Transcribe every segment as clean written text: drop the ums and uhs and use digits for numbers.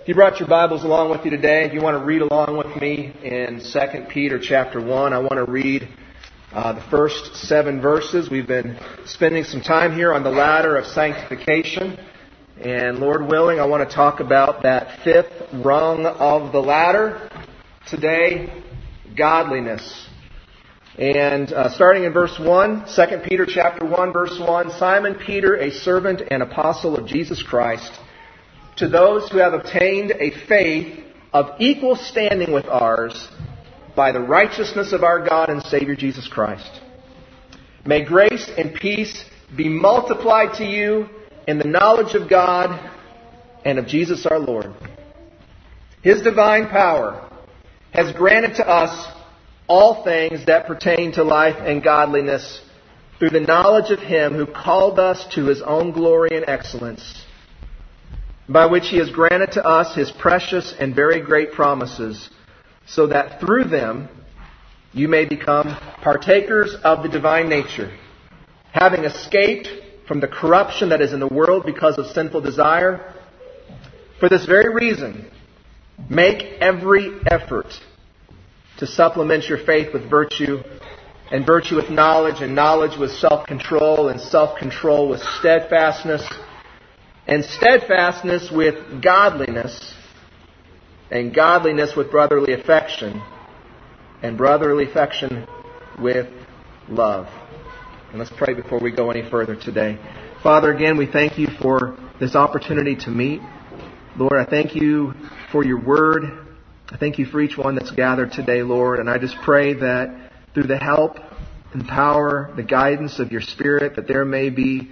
If you brought your Bibles along with you today, if you want to read along with me in 2 Peter chapter 1, I want to read the first 7 verses. We've been spending some time here on the ladder of sanctification. And Lord willing, I want to talk about that 5th rung of the ladder today, godliness. And starting in verse 1, 2 Peter chapter 1, verse 1, Simon Peter, a servant and apostle of Jesus Christ, to those who have obtained a faith of equal standing with ours by the righteousness of our God and Savior Jesus Christ. May grace and peace be multiplied to you in the knowledge of God and of Jesus our Lord. His divine power has granted to us all things that pertain to life and godliness through the knowledge of Him who called us to His own glory and excellence, by which He has granted to us His precious and very great promises, so that through them you may become partakers of the divine nature, having escaped from the corruption that is in the world because of sinful desire. For this very reason, make every effort to supplement your faith with virtue, and virtue with knowledge, and knowledge with self-control, and self-control with steadfastness, and steadfastness with godliness, and godliness with brotherly affection, and brotherly affection with love. And let's pray before we go any further today. Father, again, we thank You for this opportunity to meet. Lord, I thank You for Your Word. I thank You for each one that's gathered today, Lord. And I just pray that through the help and power, the guidance of Your Spirit, that there may be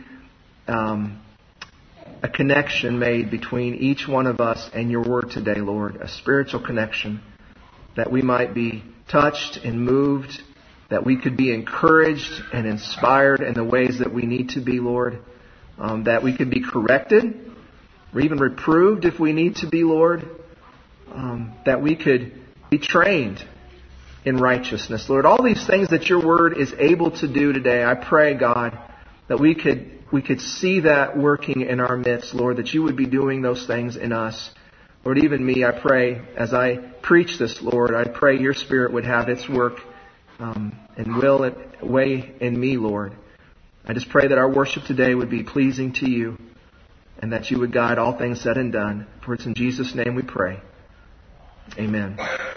a connection made between each one of us and Your Word today, Lord. A spiritual connection, that we might be touched and moved, that we could be encouraged and inspired in the ways that we need to be, Lord. That we could be corrected or even reproved if we need to be, Lord. That we could be trained in righteousness, Lord. All these things that Your Word is able to do today, I pray, God, that we could see that working in our midst, Lord, that You would be doing those things in us. Lord, even me, I pray, as I preach this, Lord, I pray Your Spirit would have its work and will it way in me, Lord. I just pray that our worship today would be pleasing to You, and that You would guide all things said and done. For it's in Jesus' name we pray. Amen.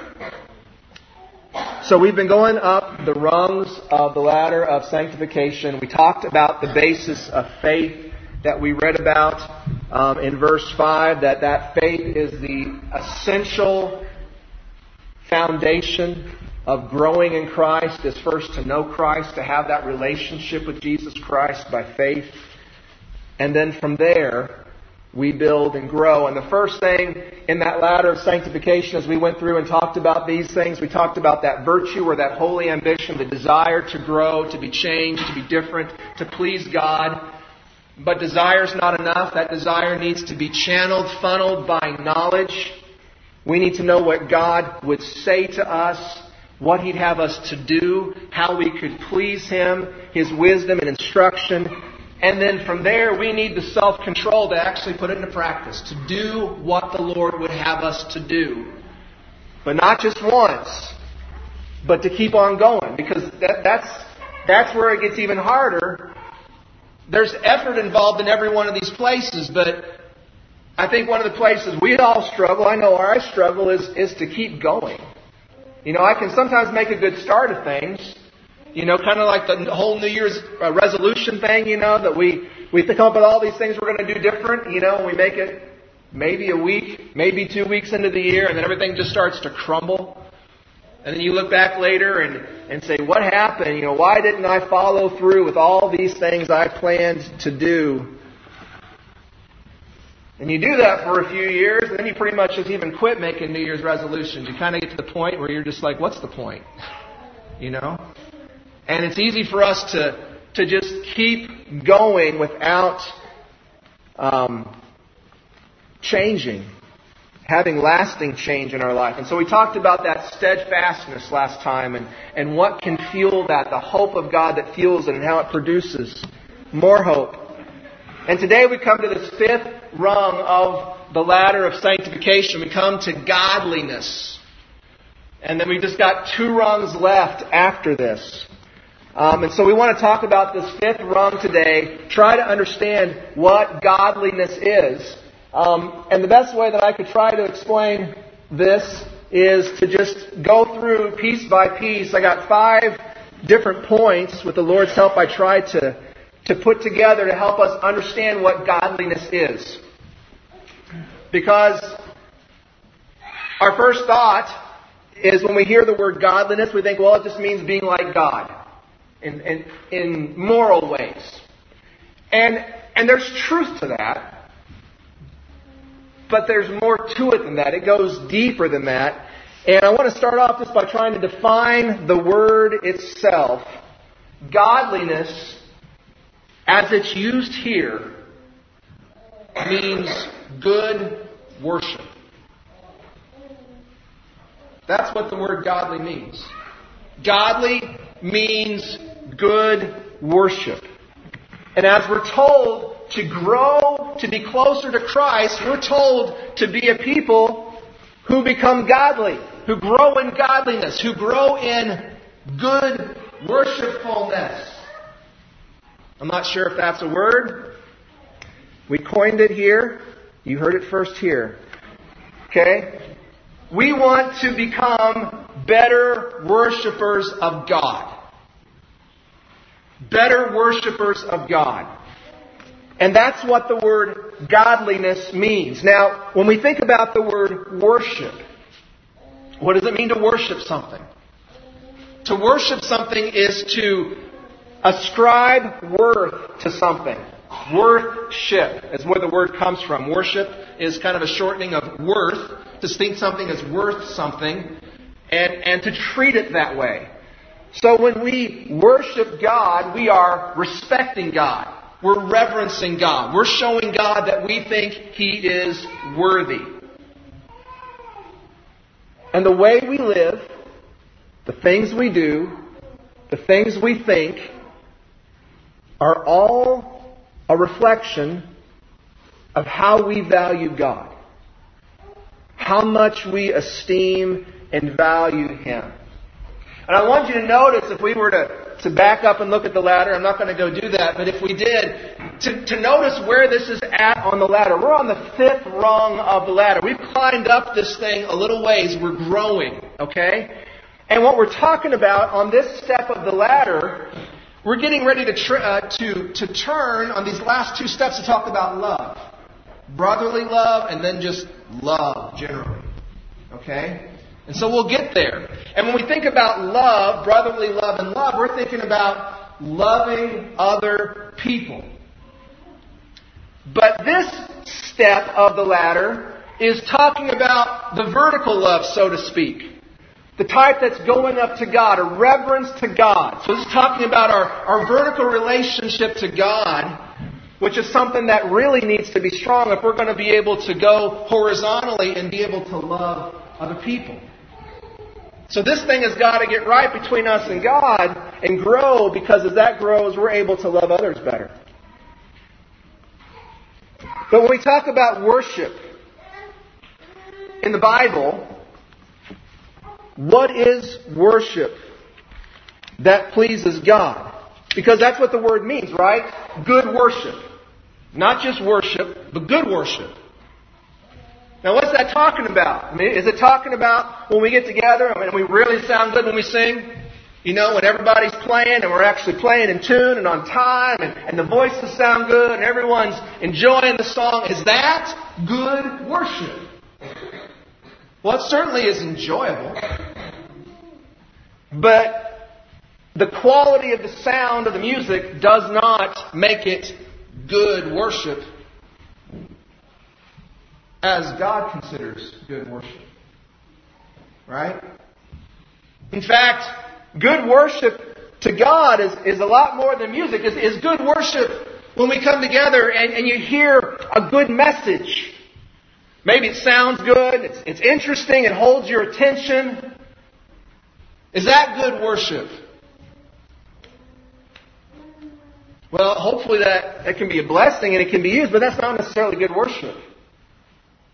So we've been going up the rungs of the ladder of sanctification. We talked about the basis of faith that we read about in verse 5, that faith is the essential foundation of growing in Christ, is first to know Christ, to have that relationship with Jesus Christ by faith. And then from there, we build and grow. And the first thing in that ladder of sanctification, as we went through and talked about these things, we talked about that virtue or that holy ambition, the desire to grow, to be changed, to be different, to please God. But desire's not enough. That desire needs to be channeled, funneled by knowledge. We need to know what God would say to us, what He'd have us to do, how we could please Him, His wisdom and instruction. And then from there, we need the self-control to actually put it into practice, to do what the Lord would have us to do. But not just once, but to keep on going, because that's where it gets even harder. There's effort involved in every one of these places, but I think one of the places we all struggle, I know where I struggle, is to keep going. You know, I can sometimes make a good start of things. You know, kind of like the whole New Year's resolution thing, you know, that we come up with all these things we're going to do different, you know, and we make it maybe a week, maybe 2 weeks into the year, and then everything just starts to crumble. And then you look back later and say, what happened? You know, why didn't I follow through with all these things I planned to do? And you do that for a few years, and then you pretty much just even quit making New Year's resolutions. You kind of get to the point where you're just like, what's the point? You know? And it's easy for us to just keep going without changing, having lasting change in our life. And so we talked about that steadfastness last time and what can fuel that, the hope of God that fuels it and how it produces more hope. And today we come to this 5th rung of the ladder of sanctification. We come to godliness. And then we've just got 2 rungs left after this. And so we want to talk about this 5th rung today. Try to understand what godliness is. And the best way that I could try to explain this is to just go through piece by piece. I got 5 different points. With the Lord's help, I tried to put together to help us understand what godliness is. Because our first thought is when we hear the word godliness, we think, well, it just means being like God in moral ways. And there's truth to that. But there's more to it than that. It goes deeper than that. And I want to start off just by trying to define the word itself. Godliness, as it's used here, means good worship. That's what the word godly means. Godly means good worship. And as we're told to grow, to be closer to Christ, we're told to be a people who become godly, who grow in godliness, who grow in good worshipfulness. I'm not sure if that's a word. We coined it here. You heard it first here. Okay? We want to become better worshipers of God. Better worshipers of God. And that's what the word godliness means. Now, when we think about the word worship, what does it mean to worship something? To worship something is to ascribe worth to something. Worship is where the word comes from. Worship is kind of a shortening of worth, to think something is worth something, and to treat it that way. So when we worship God, we are respecting God. We're reverencing God. We're showing God that we think He is worthy. And the way we live, the things we do, the things we think, are all a reflection of how we value God. How much we esteem and value Him. And I want you to notice, if we were to back up and look at the ladder, I'm not going to go do that, but if we did, to notice where this is at on the ladder. We're on the 5th rung of the ladder. We've climbed up this thing a little ways. We're growing, okay? And what we're talking about on this step of the ladder, we're getting ready to turn on these last 2 steps to talk about love. Brotherly love and then just love generally. Okay? And so we'll get there. And when we think about love, brotherly love and love, we're thinking about loving other people. But this step of the ladder is talking about the vertical love, so to speak. The type that's going up to God, a reverence to God. So this is talking about our vertical relationship to God, which is something that really needs to be strong if we're going to be able to go horizontally and be able to love other people. So this thing has got to get right between us and God and grow, because as that grows, we're able to love others better. But when we talk about worship in the Bible, what is worship that pleases God? Because that's what the word means, right? Good worship. Not just worship, but good worship. Now what's that talking about? I mean, is it talking about when we get together and we really sound good when we sing? You know, when everybody's playing and we're actually playing in tune and on time and the voices sound good and everyone's enjoying the song. Is that good worship? Well, it certainly is enjoyable. But the quality of the sound of the music does not make it good worship as God considers good worship. Right? In fact, good worship to God is a lot more than music. Is good worship when we come together and you hear a good message. Maybe it sounds good, it's interesting, it holds your attention. Is that good worship? Well, hopefully that can be a blessing and it can be used, but that's not necessarily good worship.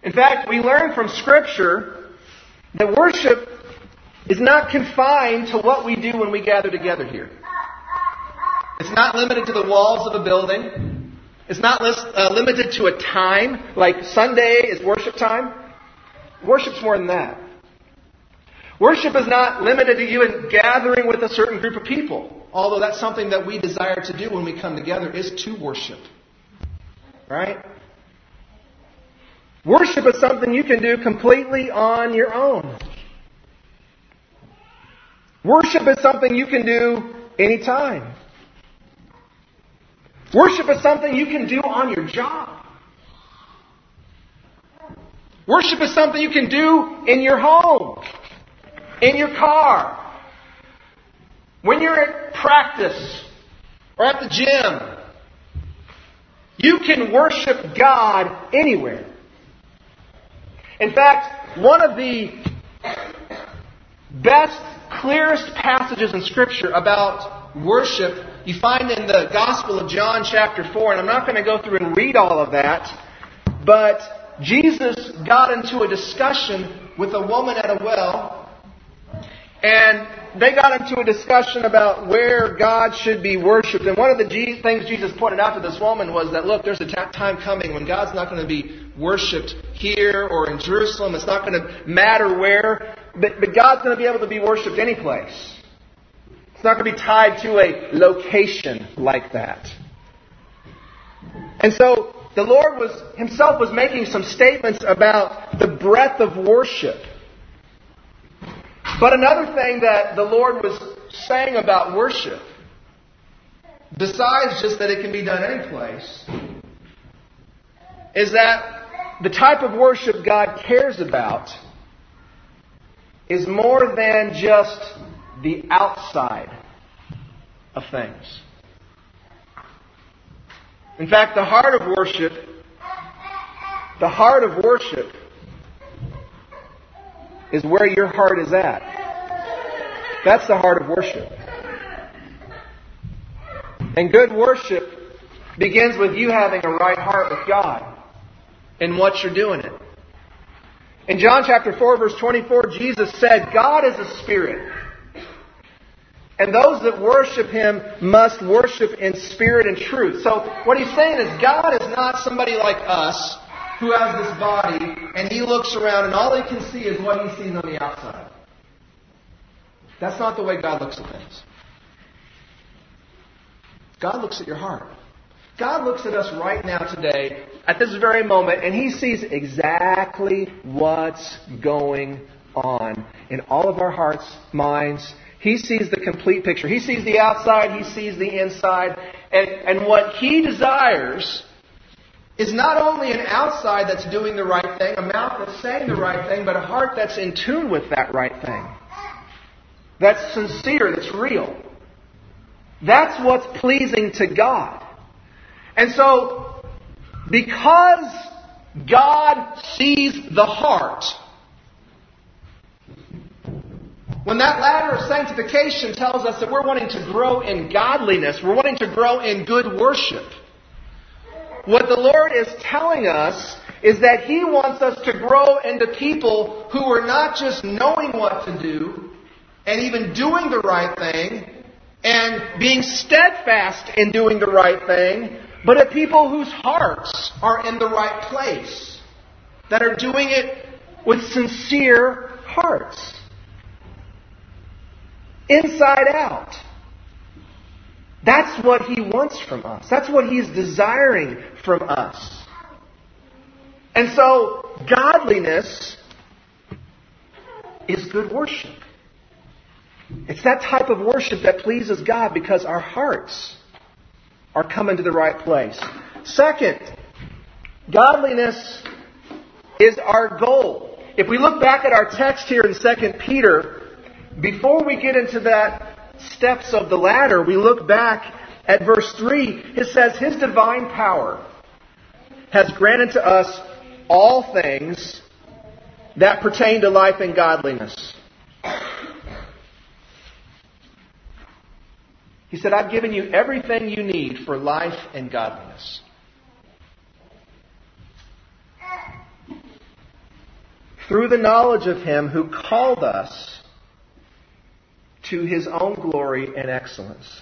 In fact, we learn from Scripture that worship is not confined to what we do when we gather together here. It's not limited to the walls of a building. It's not limited to a time, like Sunday is worship time. Worship's more than that. Worship is not limited to you in gathering with a certain group of people. Although that's something that we desire to do when we come together, is to worship. Right? Worship is something you can do completely on your own. Worship is something you can do anytime. Worship is something you can do on your job. Worship is something you can do in your home, in your car, when you're at practice or at the gym. You can worship God anywhere. In fact, one of the best, clearest passages in Scripture about worship you find in the Gospel of John chapter 4. And I'm not going to go through and read all of that. But Jesus got into a discussion with a woman at a well. And they got into a discussion about where God should be worshipped. And one of the things Jesus pointed out to this woman was that, look, there's a time coming when God's not going to be worshipped here or in Jerusalem. It's not going to matter where. But God's going to be able to be worshipped any place. It's not going to be tied to a location like that. And so the Lord Himself was making some statements about the breadth of worship. But another thing that the Lord was saying about worship, besides just that it can be done any place, is that the type of worship God cares about is more than just the outside of things. In fact, the heart of worship is where your heart is at. That's the heart of worship. And good worship begins with you having a right heart with God in what you're doing it. In John chapter 4, verse 24, Jesus said, God is a spirit. And those that worship Him must worship in spirit and truth. So what He's saying is God is not somebody like us who has this body and He looks around and all He can see is what He sees on the outside. That's not the way God looks at things. God looks at your heart. God looks at us right now today, at this very moment, and He sees exactly what's going on in all of our hearts, minds. He sees the complete picture. He sees the outside. He sees the inside. And what He desires is not only an outside that's doing the right thing, a mouth that's saying the right thing, but a heart that's in tune with that right thing. That's sincere, that's real. That's what's pleasing to God. And so, because God sees the heart, when that ladder of sanctification tells us that we're wanting to grow in godliness, we're wanting to grow in good worship, what the Lord is telling us is that He wants us to grow into people who are not just knowing what to do and even doing the right thing and being steadfast in doing the right thing, but at people whose hearts are in the right place, that are doing it with sincere hearts. Inside out. That's what He wants from us. That's what He's desiring from us. And so, godliness is good worship. It's that type of worship that pleases God because our hearts are coming to the right place. Second, godliness is our goal. If we look back at our text here in 2 Peter, before we get into that steps of the ladder, we look back at verse 3. It says, His divine power has granted to us all things that pertain to life and godliness. He said, I've given you everything you need for life and godliness. through the knowledge of Him who called us to His own glory and excellence.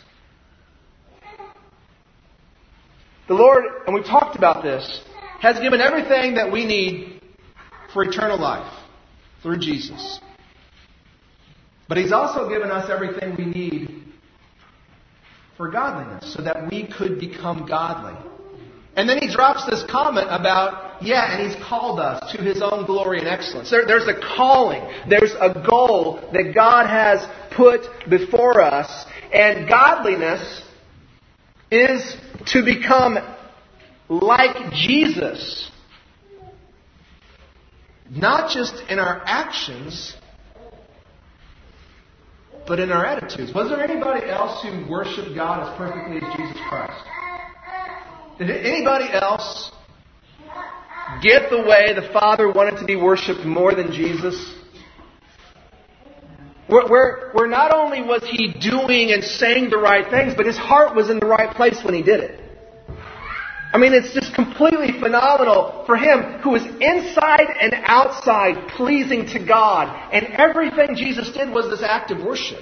The Lord, and we've talked about this, has given everything that we need for eternal life through Jesus. But He's also given us everything we need for godliness so that we could become godly. And then He drops this comment about, and He's called us to His own glory and excellence. There's a calling. There's a goal that God has put before us. And godliness is to become like Jesus. Not just in our actions, but in our attitudes. Was there anybody else who worshiped God as perfectly as Jesus Christ? Did anybody else get the way the Father wanted to be worshipped more than Jesus? Where not only was He doing and saying the right things, but His heart was in the right place when He did it. I mean, it's just completely phenomenal for Him who was inside and outside pleasing to God. And everything Jesus did was this act of worship.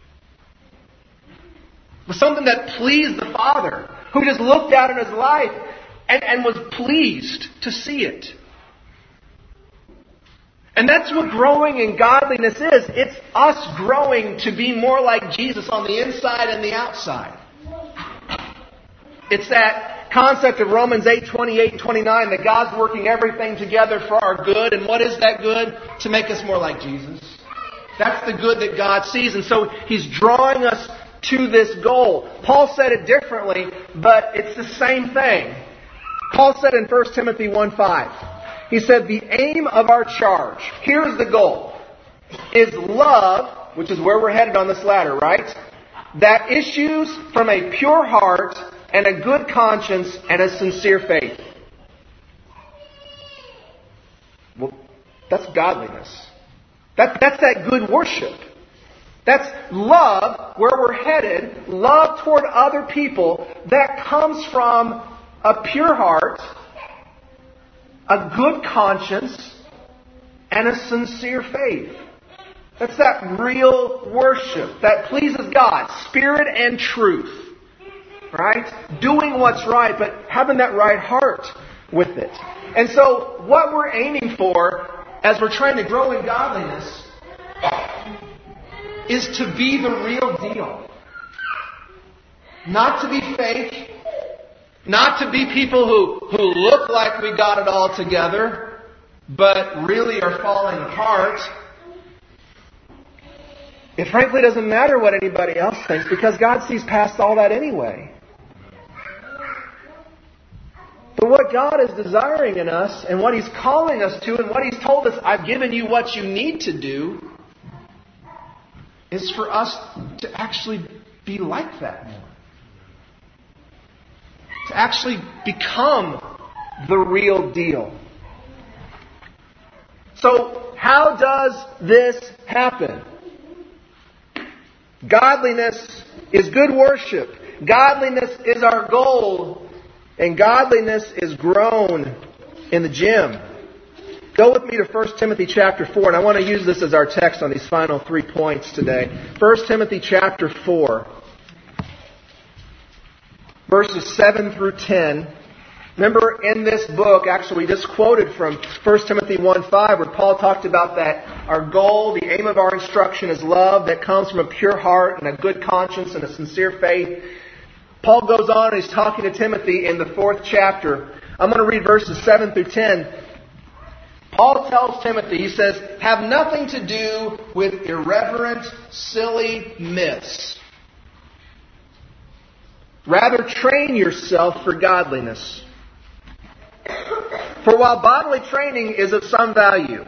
It was something that pleased the Father, who just looked out at His life and was pleased to see it. And that's what growing in godliness is. It's us growing to be more like Jesus on the inside and the outside. It's that concept of Romans 8:28 and 29 that God's working everything together for our good. And what is that good? To make us more like Jesus. That's the good that God sees. And so He's drawing us to this goal. Paul said it differently, but it's the same thing. Paul said in 1 Timothy 1:5, he said, the aim of our charge, here's the goal, is love, which is where we're headed on this ladder, right? That issues from a pure heart and a good conscience and a sincere faith. Well, that's godliness. That's that good worship. That's love where we're headed, love toward other people that comes from a pure heart, a good conscience, and a sincere faith. That's that real worship that pleases God, spirit and truth. Right? Doing what's right, but having that right heart with it. And so what we're aiming for as we're trying to grow in godliness is to be the real deal. Not to be fake. Not to be people who look like we got it all together, but really are falling apart. It frankly doesn't matter what anybody else thinks because God sees past all that anyway. But what God is desiring in us and what He's calling us to and what He's told us, I've given you what you need to do, is for us to actually be like that more. To actually become the real deal. So, how does this happen? Godliness is good worship. Godliness is our goal. And godliness is grown in the gym. Go with me to 1 Timothy chapter 4. And I want to use this as our text on these final 3 points today. 1 Timothy chapter 4. Verses 7 through 10. Remember in this book, actually we just quoted from 1 Timothy 1:5 where Paul talked about that our goal, the aim of our instruction is love that comes from a pure heart and a good conscience and a sincere faith. Paul goes on and he's talking to Timothy in the 4th chapter. I'm going to read verses 7 through 10. Paul tells Timothy, he says, have nothing to do with irreverent, silly myths. Rather, train yourself for godliness. For while bodily training is of some value,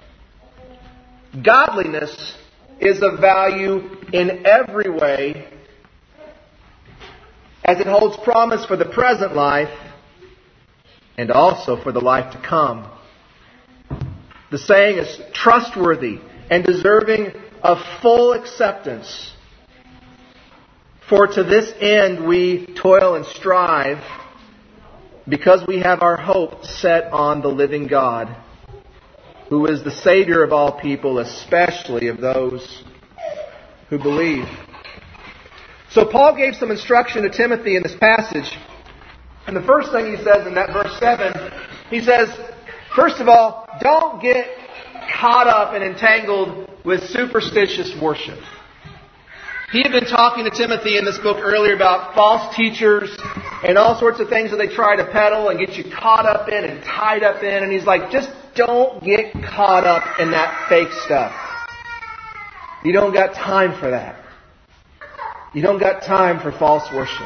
godliness is of value in every way, as it holds promise for the present life and also for the life to come. The saying is trustworthy and deserving of full acceptance. For to this end we toil and strive, because we have our hope set on the living God, who is the Savior of all people, especially of those who believe. So Paul gave some instruction to Timothy in this passage. And the first thing he says in that verse 7, he says, first of all, don't get caught up and entangled with superstitious worship. He had been talking to Timothy in this book earlier about false teachers and all sorts of things that they try to peddle and get you caught up in and tied up in. And he's like, just don't get caught up in that fake stuff. You don't got time for that. You don't got time for false worship.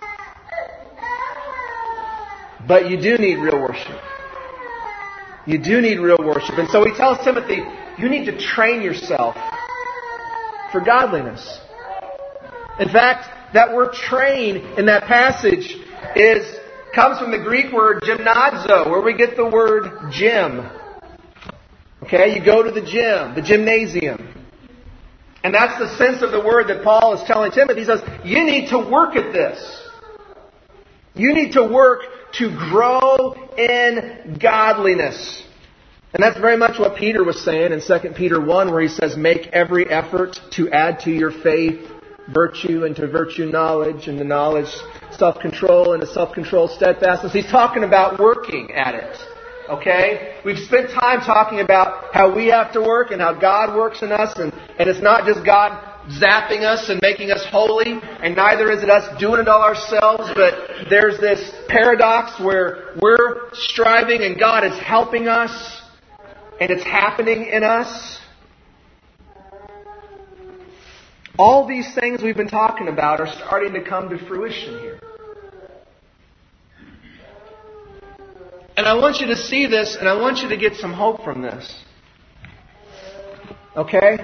But you do need real worship. You do need real worship. And so he tells Timothy, you need to train yourself for godliness. In fact, that word train in that passage comes from the Greek word gymnazo, where we get the word gym. Okay, you go to the gym, the gymnasium. And that's the sense of the word that Paul is telling Timothy. He says, you need to work at this. You need to work to grow in godliness. And that's very much what Peter was saying in 2 Peter 1, where he says, make every effort to add to your faith virtue, and to virtue knowledge, and to knowledge self-control, and to self-control steadfastness. He's talking about working at it. Okay? We've spent time talking about how we have to work and how God works in us. And it's not just God zapping us and making us holy. And neither is it us doing it all ourselves. But there's this paradox where we're striving and God is helping us. And it's happening in us. All these things we've been talking about are starting to come to fruition here. And I want you to see this, and I want you to get some hope from this. Okay?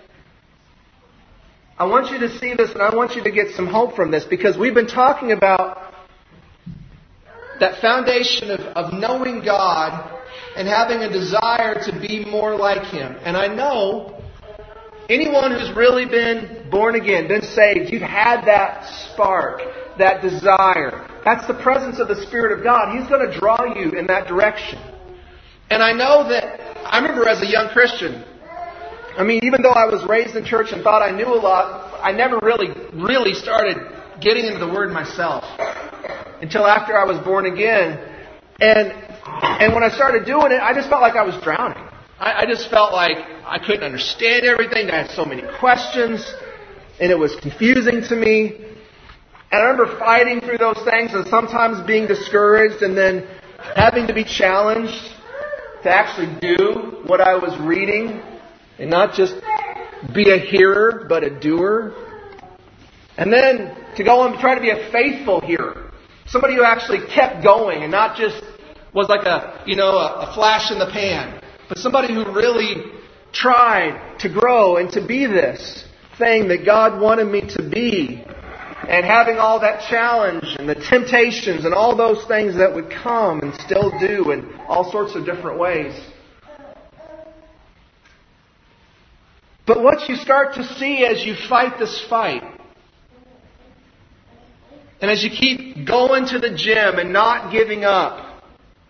I want you to see this, and I want you to get some hope from this, because we've been talking about that foundation of knowing God and having a desire to be more like Him. And I know anyone who's really been born again, been saved, you've had that spark, that desire. That's the presence of the Spirit of God. He's going to draw you in that direction. And I know that, I remember as a young Christian, even though I was raised in church and thought I knew a lot, I never really started getting into the Word myself until after I was born again. And when I started doing it, I just felt like I was drowning. I just felt like I couldn't understand everything. I had so many questions, and it was confusing to me. And I remember fighting through those things and sometimes being discouraged and then having to be challenged to actually do what I was reading and not just be a hearer, but a doer. And then to go and try to be a faithful hearer. Somebody who actually kept going and not just was like a flash in the pan. But somebody who really tried to grow and to be this thing that God wanted me to be. And having all that challenge and the temptations and all those things that would come and still do in all sorts of different ways. But what you start to see as you fight this fight, and as you keep going to the gym and not giving up,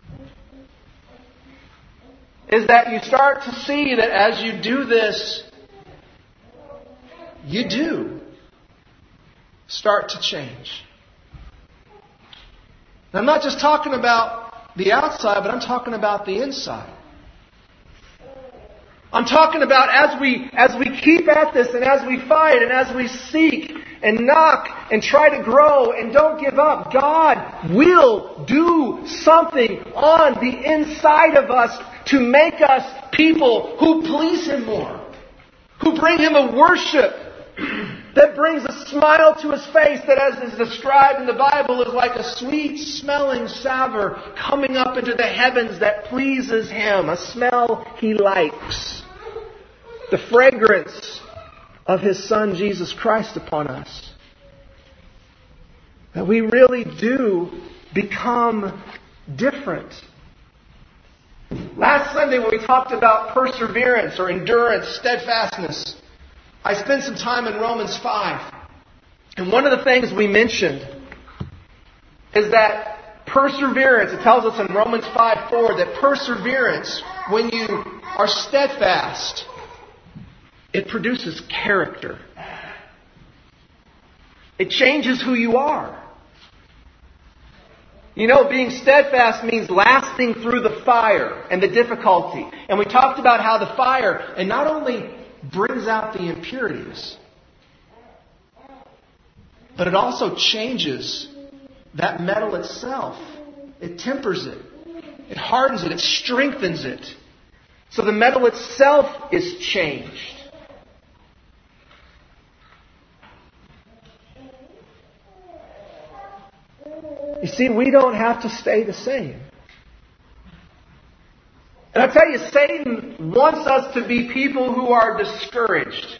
is that you start to see that as you do this, you do start to change. And I'm not just talking about the outside, but I'm talking about the inside. I'm talking about as we keep at this and as we fight and as we seek and knock and try to grow and don't give up, God will do something on the inside of us to make us people who please Him more, who bring Him a worship that brings a smile to His face that, as is described in the Bible, is like a sweet-smelling savour coming up into the heavens that pleases Him, a smell He likes. The fragrance of His Son, Jesus Christ, upon us. That we really do become different. Last Sunday when we talked about perseverance or endurance, steadfastness, I spent some time in Romans 5. And one of the things we mentioned is that Perseverance, it tells us in Romans 5:4 that perseverance, when you are steadfast, it produces character. It changes who you are. You know, being steadfast means lasting through the fire and the difficulty. And we talked about how the fire, and not only brings out the impurities, but it also changes that metal itself. It tempers it. It hardens it. It strengthens it. So the metal itself is changed. You see, we don't have to stay the same. And I tell you, Satan wants us to be people who are discouraged.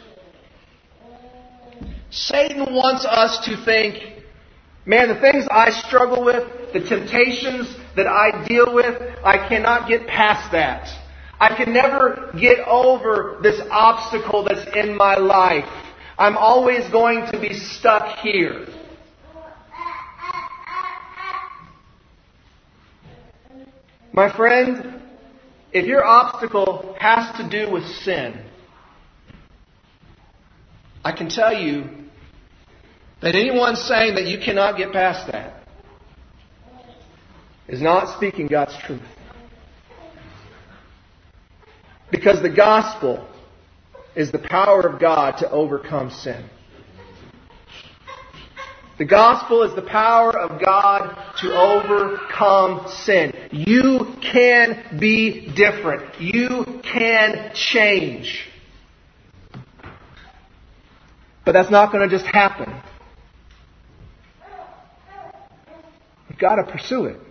Satan wants us to think, man, the things I struggle with, the temptations that I deal with, I cannot get past that. I can never get over this obstacle that's in my life. I'm always going to be stuck here. My friend, if your obstacle has to do with sin, I can tell you that anyone saying that you cannot get past that is not speaking God's truth. Because the gospel is the power of God to overcome sin. The gospel is the power of God to overcome sin. You can be different. You can change. But that's not going to just happen. You've got to pursue it.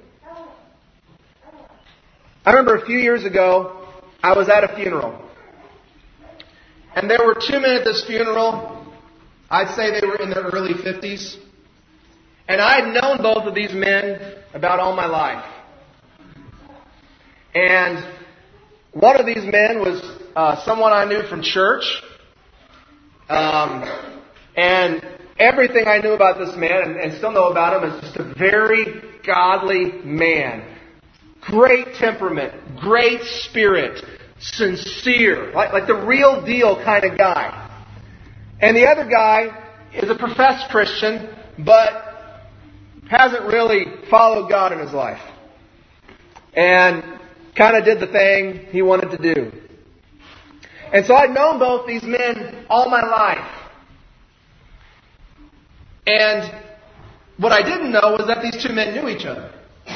I remember a few years ago, I was at a funeral. And there were two men at this funeral. I'd say they were in their early 50s. And I had known both of these men about all my life. And one of these men was someone I knew from church. And everything I knew about this man, and still know about him, is just a very godly man. Great temperament, great spirit, sincere, like the real deal kind of guy. And the other guy is a professed Christian, but hasn't really followed God in his life. And kind of did the thing he wanted to do. And so I'd known both these men all my life. And what I didn't know was that these two men knew each other.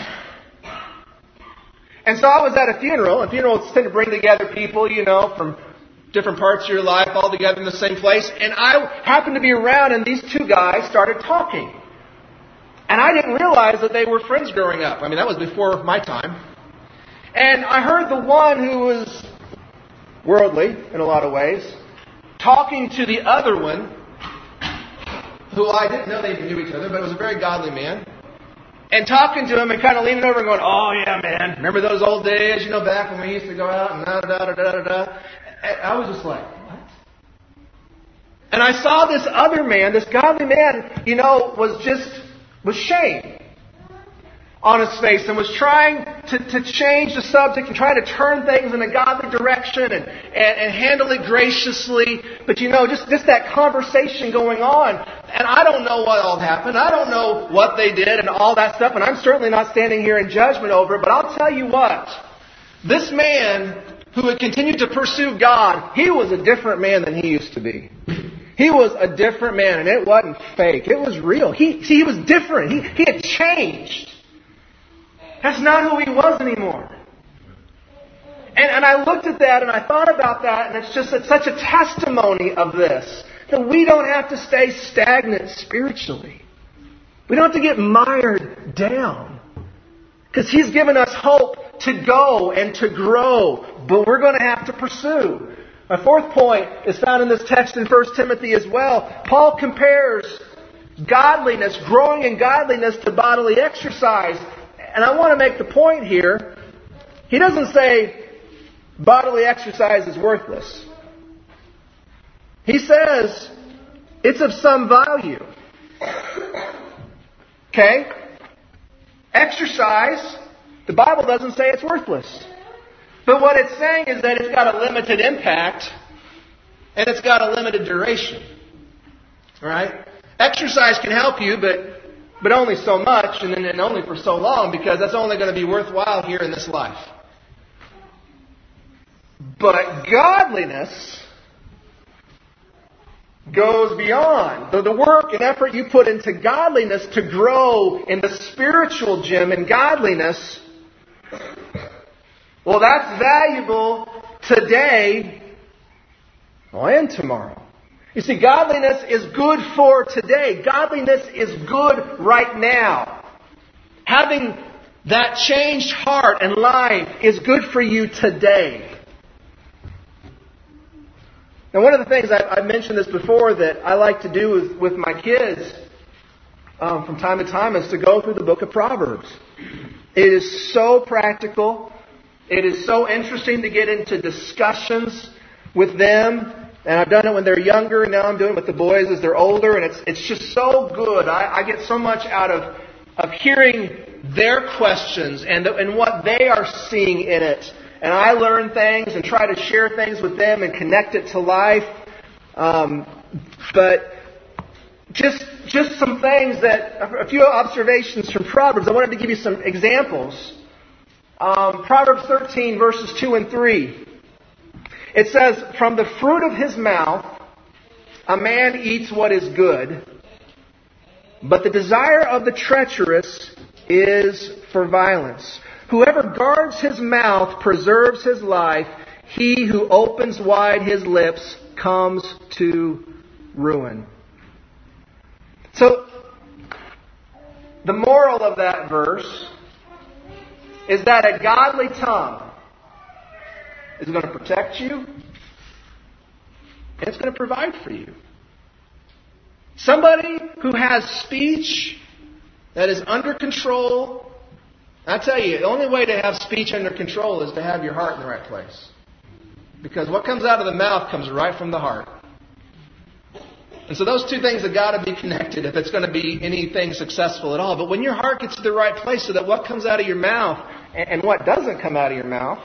And so I was at a funeral, and funerals tend to bring together people, you know, from different parts of your life all together in the same place. And I happened to be around, and these two guys started talking. And I didn't realize that they were friends growing up. I mean, that was before my time. And I heard the one who was worldly in a lot of ways talking to the other one, who I didn't know they even knew each other, but it was a very godly man. And talking to him and kind of leaning over and going, "Oh yeah, man, remember those old days, you know, back when we used to go out and da-da-da-da-da-da." I was just like, what? And I saw this other man, this godly man, you know, was shame on his face and was trying to change the subject and trying to turn things in a godly direction and handle it graciously. But you know, just that conversation going on. And I don't know what all happened. I don't know what they did and all that stuff. And I'm certainly not standing here in judgment over it. But I'll tell you what. This man who had continued to pursue God, he was a different man than he used to be. He was a different man, and it wasn't fake. It was real. He was different. He had changed. That's not who he was anymore. And I looked at that, and I thought about that, and it's such a testimony of this. That we don't have to stay stagnant spiritually. We don't have to get mired down. Because He's given us hope to go and to grow, but we're going to have to pursue. My fourth point is found in this text in 1 Timothy as well. Paul compares godliness, growing in godliness, to bodily exercise. And I want to make the point here. He doesn't say bodily exercise is worthless. He says it's of some value. Okay? Exercise, the Bible doesn't say it's worthless. But what it's saying is that it's got a limited impact and it's got a limited duration. All right? Exercise can help you, but only so much and only for so long, because that's only going to be worthwhile here in this life. But godliness goes beyond. The work and effort you put into godliness to grow in the spiritual gym in godliness, well, that's valuable today and tomorrow. You see, godliness is good for today. Godliness is good right now. Having that changed heart and life is good for you today. Now, one of the things, I've mentioned this before, that I like to do with my kids from time to time is to go through the book of Proverbs. It is so practical. It is so interesting to get into discussions with them. And I've done it when they're younger, and now I'm doing it with the boys as they're older. And it's just so good. I get so much out of hearing their questions and what they are seeing in it. And I learn things and try to share things with them and connect it to life. But just some things a few observations from Proverbs. I wanted to give you some examples. Proverbs 13, verses 2 and 3. It says, "From the fruit of his mouth a man eats what is good, but the desire of the treacherous is for violence. Whoever guards his mouth preserves his life. He who opens wide his lips comes to ruin." So, the moral of that verse is that a godly tongue is going to protect you, and it's going to provide for you. Somebody who has speech that is under control, I tell you, the only way to have speech under control is to have your heart in the right place. Because what comes out of the mouth comes right from the heart. And so those two things have got to be connected if it's going to be anything successful at all. But when your heart gets to the right place, so that what comes out of your mouth and what doesn't come out of your mouth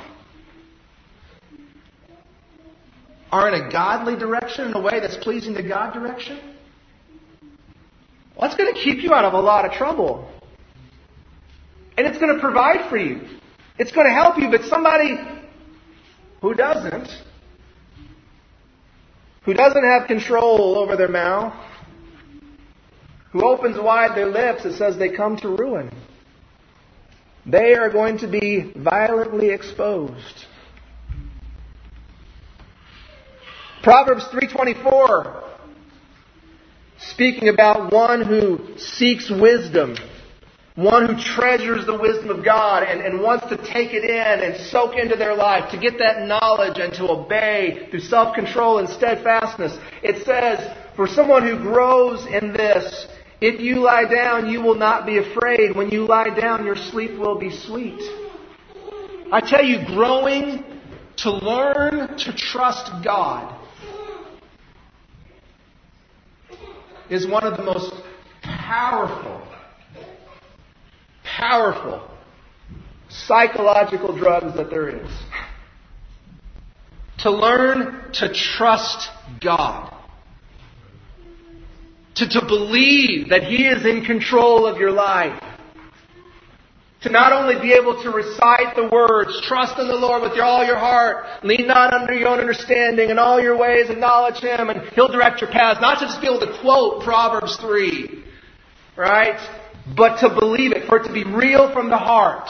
are in a godly direction, in a way that's pleasing to God direction, well, that's going to keep you out of a lot of trouble. And it's going to provide for you. It's going to help you. But somebody who doesn't have control over their mouth, who opens wide their lips, it says they come to ruin. They are going to be violently exposed. Proverbs 3:24, speaking about one who seeks wisdom, one who treasures the wisdom of God and wants to take it in and soak into their life, to get that knowledge and to obey through self-control and steadfastness. It says, for someone who grows in this, if you lie down, you will not be afraid. When you lie down, your sleep will be sweet. I tell you, growing to learn to trust God is one of the most powerful psychological drugs that there is. To learn to trust God. To believe that He is in control of your life. To not only be able to recite the words, trust in the Lord with all your heart, lean not under your own understanding, in all your ways acknowledge Him, and He'll direct your paths. Not to just be able to quote Proverbs 3, right? But to believe it, for it to be real from the heart.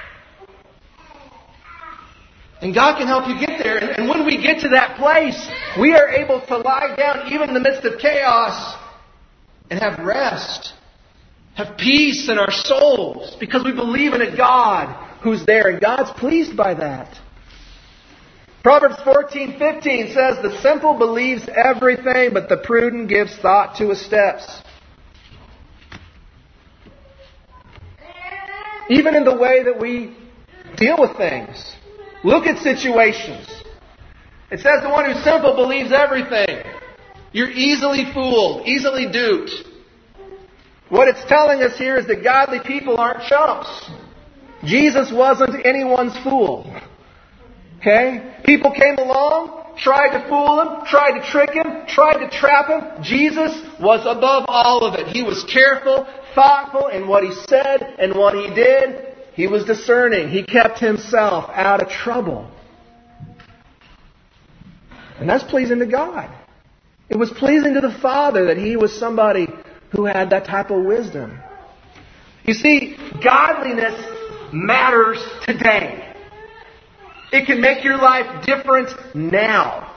And God can help you get there. And when we get to that place, we are able to lie down even in the midst of chaos and have rest. Have peace in our souls because we believe in a God who's there, and God's pleased by that. Proverbs 14:15 says, the simple believes everything, but the prudent gives thought to his steps. Even in the way that we deal with things. Look at situations. It says the one who's simple believes everything. You're easily fooled, easily duped. What it's telling us here is that godly people aren't chumps. Jesus wasn't anyone's fool. Okay? People came along, tried to fool him, tried to trick him, tried to trap him. Jesus was above all of it. He was careful, thoughtful in what He said and what He did. He was discerning. He kept Himself out of trouble. And that's pleasing to God. It was pleasing to the Father that He was somebody who had that type of wisdom. You see, godliness matters today. It can make your life different now.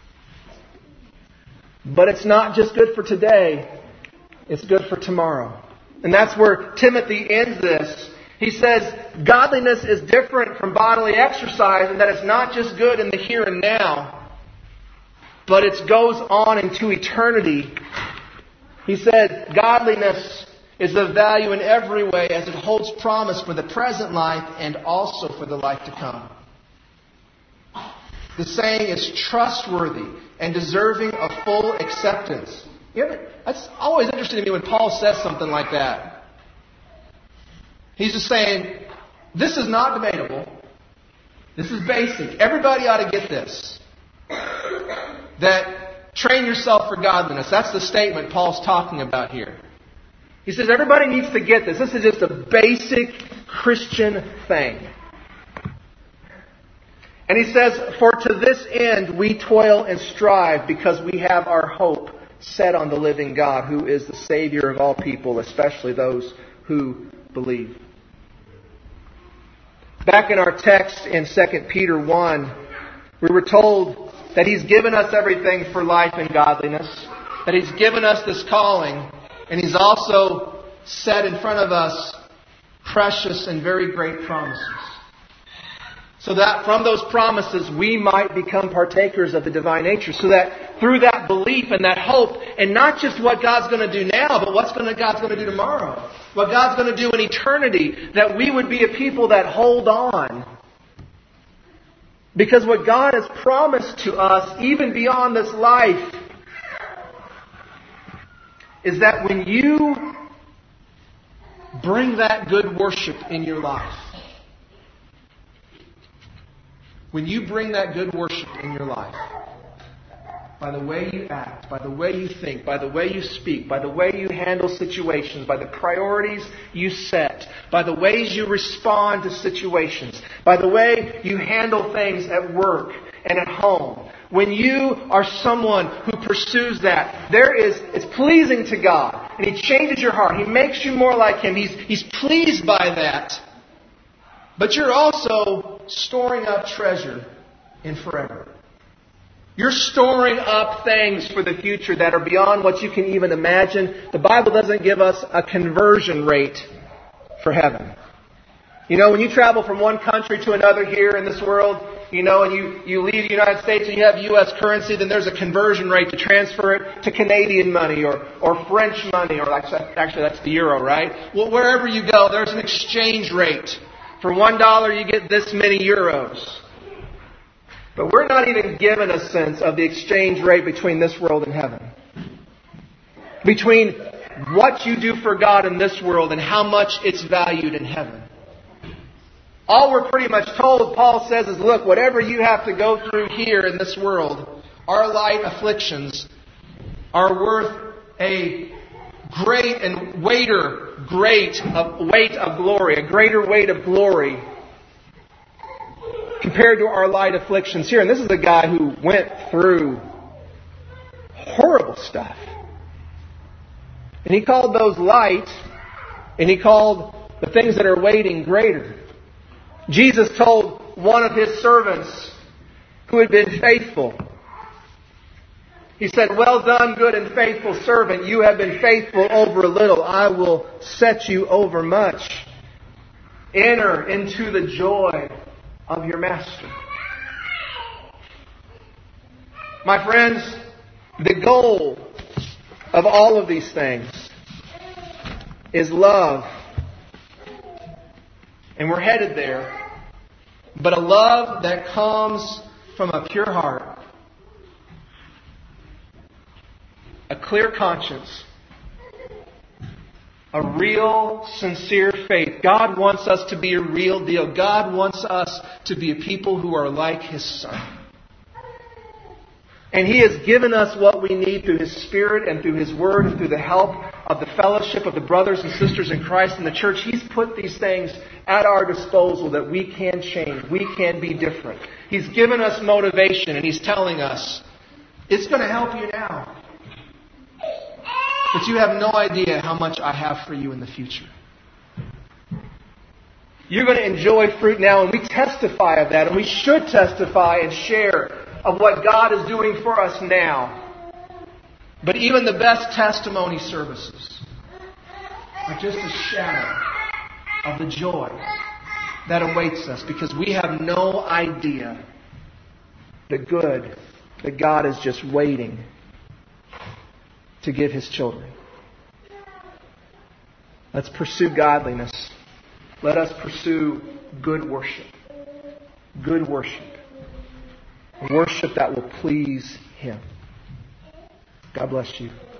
But it's not just good for today, it's good for tomorrow. And that's where Timothy ends this. He says, godliness is different from bodily exercise in that it's not just good in the here and now, but it goes on into eternity. He said, godliness is of value in every way as it holds promise for the present life and also for the life to come. The saying is trustworthy and deserving of full acceptance. That's always interesting to me when Paul says something like that. He's just saying, this is not debatable. This is basic. Everybody ought to get this. That train yourself for godliness. That's the statement Paul's talking about here. He says everybody needs to get this. This is just a basic Christian thing. And he says, for to this end we toil and strive because we have our hope set on the living God, who is the Savior of all people, especially those who believe. Back in our text in 2 Peter 1, we were told that He's given us everything for life and godliness, that He's given us this calling, and He's also set in front of us precious and very great promises. So that from those promises we might become partakers of the divine nature. So that through that belief and that hope, and not just what God's going to do now, but what God's going to do tomorrow. What God's going to do in eternity, that we would be a people that hold on. Because what God has promised to us, even beyond this life, is that when you bring that good worship in your life, when you bring that good worship in your life, by the way you act, by the way you think, by the way you speak, by the way you handle situations, by the priorities you set, by the ways you respond to situations, by the way you handle things at work and at home, when you are someone who pursues that, it's pleasing to God. And He changes your heart. He makes you more like Him. He's pleased by that. But you're also storing up treasure in forever. You're storing up things for the future that are beyond what you can even imagine. The Bible doesn't give us a conversion rate for heaven. You know, when you travel from one country to another here in this world, you know, and you leave the United States and you have U.S. currency, then there's a conversion rate to transfer it to Canadian money or French money, or actually that's the euro, right? Well, wherever you go, there's an exchange rate. For $1 you get this many euros. But we're not even given a sense of the exchange rate between this world and heaven. Between what you do for God in this world and how much it's valued in heaven. All we're pretty much told, Paul says, is look, whatever you have to go through here in this world, our light afflictions are worth a great and weight of glory, a greater weight of glory compared to our light afflictions here. And this is a guy who went through horrible stuff. And he called those light, and he called the things that are waiting greater. Jesus told one of His servants who had been faithful, He said, well done, good and faithful servant. You have been faithful over a little. I will set you over much. Enter into the joy of your master. My friends, the goal of all of these things is love. And we're headed there. But a love that comes from a pure heart, a clear conscience, A real, sincere faith. God wants us to be a real deal. God wants us to be a people who are like His Son. And He has given us what we need through His Spirit and through His Word and through the help of the fellowship of the brothers and sisters in Christ in the church. He's put these things at our disposal that we can change. We can be different. He's given us motivation, and He's telling us, it's going to help you now. But you have no idea how much I have for you in the future. You're going to enjoy fruit now, and we testify of that, and we should testify and share of what God is doing for us now. But even the best testimony services are just a shadow of the joy that awaits us, because we have no idea the good that God is just waiting to give His children. Let's pursue godliness. Let us pursue good worship. Good worship. Worship that will please Him. God bless you.